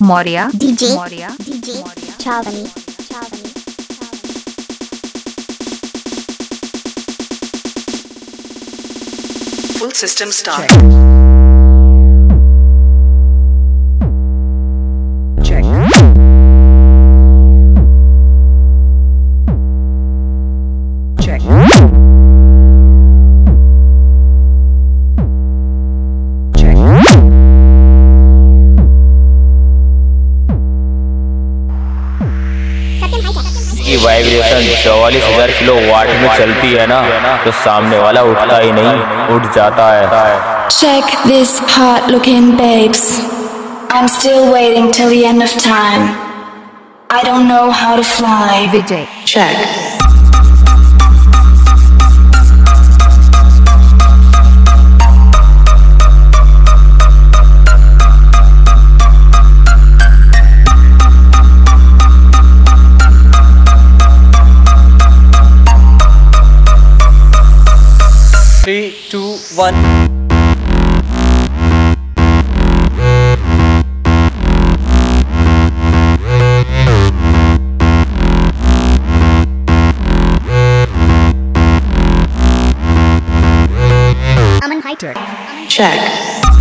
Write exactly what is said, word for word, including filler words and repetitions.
Moria, D J, Moria, D J, Moria. Chavani, Chavani. Full system start. Check. Check. Check. की vibration चौवालीस हजार kilo watt में चलती है ना, तो सामने वाला उठता ही नहीं, उठ जाता है। Check this hot looking babes. I'm still waiting till the end of time. I don't know how to fly. Vijay, Check. Three, two, one. Aman High Tech. Check.